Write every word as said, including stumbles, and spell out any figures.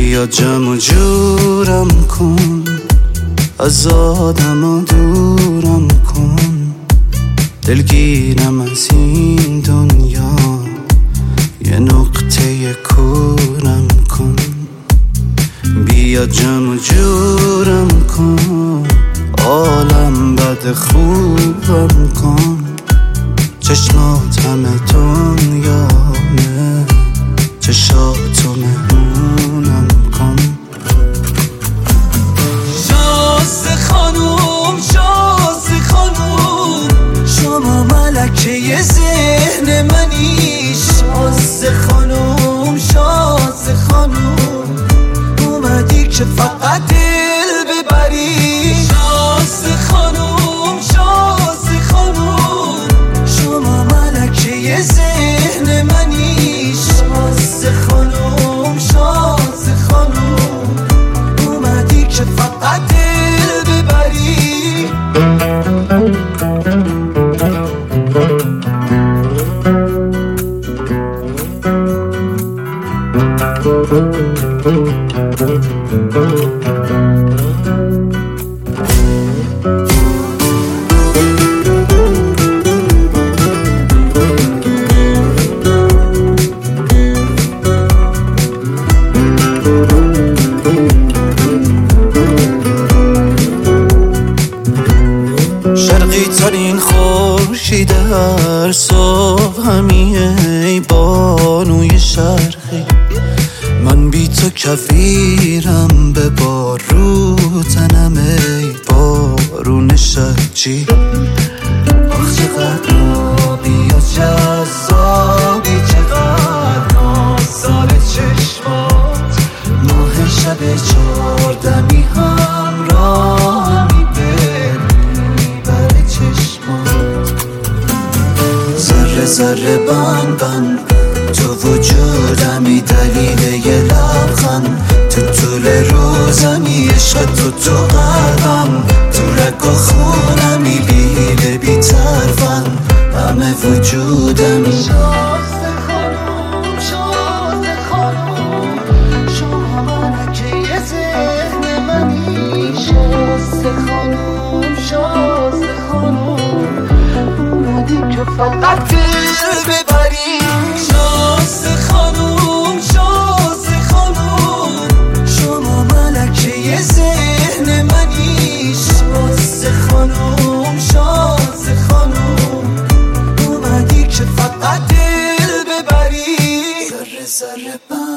بیا جمع و جورم کن، از آدم و دورم کن، دلگیرم از این دنیا، یه نقطه کورم کن. بیا جمع و جورم کن، عالم بد خوبم کن، چشمات همه دنیامه، چشاتو مهمونم کن. شازده خانوم شازده خانوم، شما ملکه ذهن منی. شازده خانوم شازده خانوم، اومدی که فقط دل ببری. شازده خانوم شازده خانوم، شما ملکه ذهن منی. شازده خانوم شازده خانوم، اومدی که فقط دل ببری. شرقی ترین خورشید هر صبح همیه، ای بانوی شرقی. من بی تو کویرم، به بارو تنم ای بارون شجی. آخ چقدر آبی و جذابی، چقدر نازال چشمات. ماه شب چهاردمی همراه میبره چشمات. ذره ذره بند بند تو وجودمی، دلیل یه لبخند تو طول روزمی. عشق تو تو قلبم، تو رگ و خونمی، بی حیله بی طرفم، همه وجودمی. شازده خانوم شازده خانوم، شما ملکه ذهن منی. شازده خانوم شازده خانوم، اومدی که فقط دل ببری. شازده خانوم شازده خانوم، شما ملکه ذهن منی. شازده خانوم شازده خانوم، اومدی که فقط دل ببری. ذره ذره